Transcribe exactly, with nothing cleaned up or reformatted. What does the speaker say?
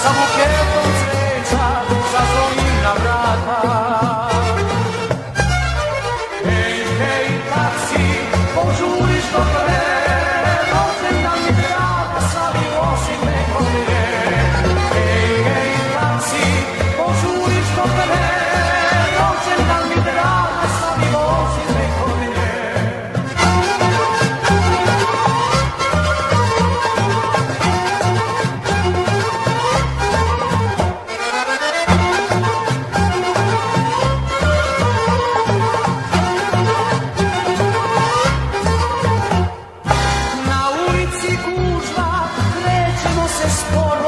sa buketom cveća zazvonim na vrata. Hej, hej, taksi, požuri što pre, rođendan mi draga, slavi osim neko mire. Hej, hej, taksi, požuri što pre, rođendan mi draga, slavi osim neko mire. Na ulici gužva, krećemo se sporo.